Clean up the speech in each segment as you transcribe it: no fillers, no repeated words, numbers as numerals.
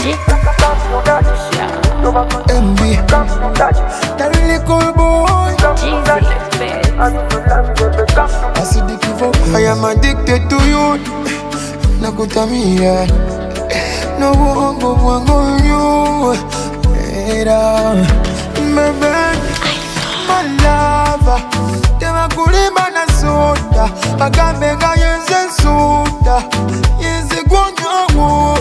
MB, that really cool boy. I see the kivo. I am addicted to you. Nakutamia. No one go you. Baby, my lover. Tema kulima na soda. Agambenga yenze soda. Yenze gonyo.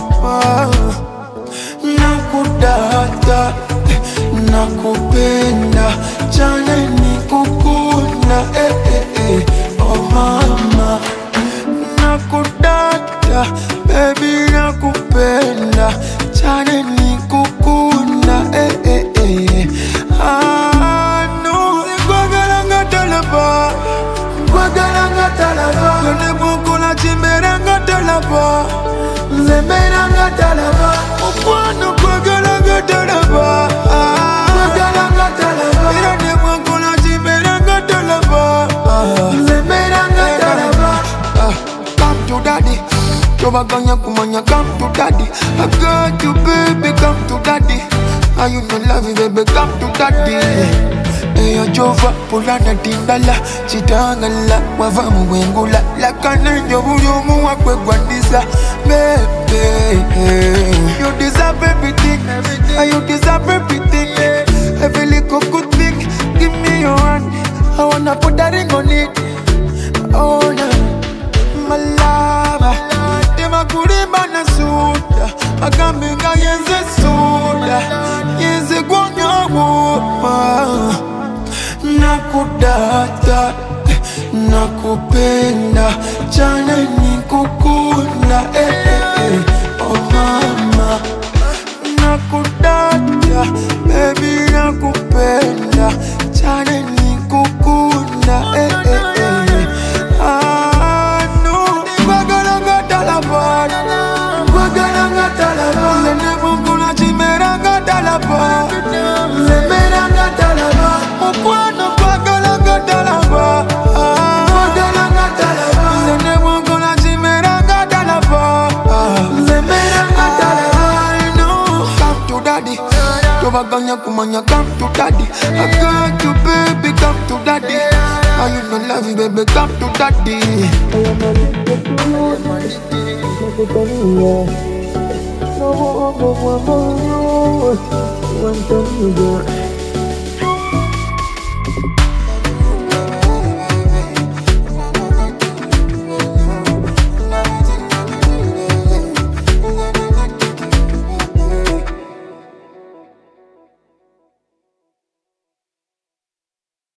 Nakudata, nakupenda, chane nikukuna, oh mama. Nakudata, baby nakupenda, chane nikukuna, ah no, kwagalanga talaba, kone bukula chimberanga talaba, zemberanga talaba. Kwano kwagalanga talaba, kwagalanga talaba. Irane mwankona chimeranga talaba, zemeranga talaba. Come to daddy, tobaganya kumanya. Come to daddy, I got you baby. Come to daddy, are you no love me baby? Come to daddy. Eyo jova pulana tindala chitangala wavamu wengula lakana njobuliumu wakwe gwandisa baby. You deserve everything, you deserve everything. Every little good thing, give me your hand. I wanna put that ring on it. Oh no, my lover. Tema kurima na soda, agambenga yenze soda, yenze gonyo. Nakudata, nakupenda, chana nikukuna, oh mama. Nakudata, baby nakupenda, chana nikukuna, ah no, kwagalanga talaba, kwagalanga talaba. Zene mungula chimeranga talaba, zemeranga talaba. Okwano kwagalanga talaba, kwagalanga talaba. Zene mungula chimeranga talaba, zemeranga talaba. No, come to daddy, tobaganya kumanya. Come to daddy, I got you baby. Come to daddy, are you no love you baby? Come to daddy. I am addicted to you. No, you want to